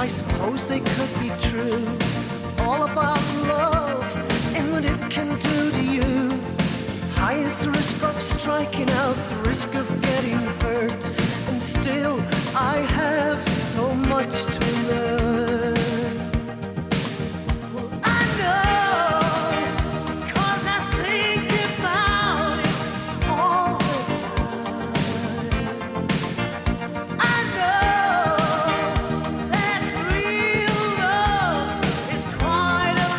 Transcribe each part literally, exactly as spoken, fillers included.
I suppose they could be true. All about love and what it can do to you. High is the risk of striking out, the risk of getting hurt. And still I have so much to learn. Well, I know, 'cause I think about it all the time. I know that real love is quite a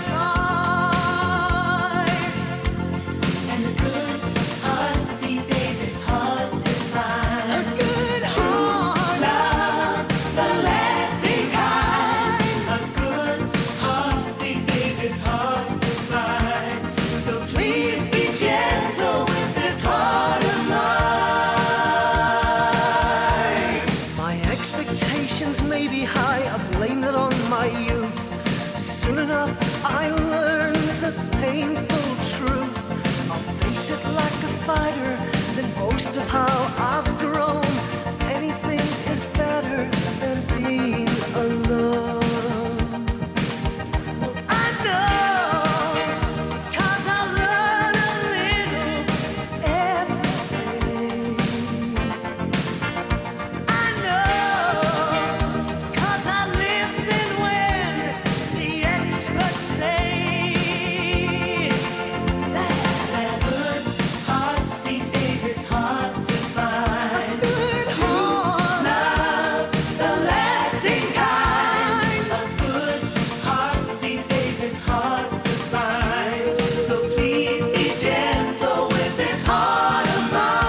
price. And a good heart these days is hard to find. A good heart, Love, the lasting kind. A good heart these days is hard to find. So please be gentle with this heart of mine. my expectations may be high. I blame it on my youth. Soon enough, I learn the painful truth. I'll face it like a fighter, then boast of how I've grown. Anything is better than being alone. Well, I know, 'cause I learn a little every day. I know, 'cause I listen when the experts say that And a good heart these days is hard to find. good heart, Love, the lasting kind. A good heart these days is hard to find. So please be gentle with this heart of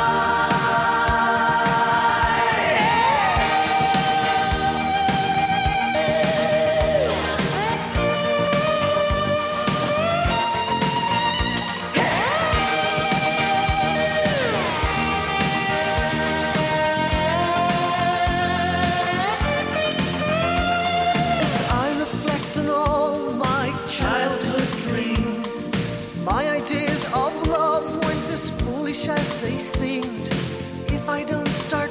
as I reflect on all my childhood dreams, my ideas of love weren't as foolish as they seemed. If I don't start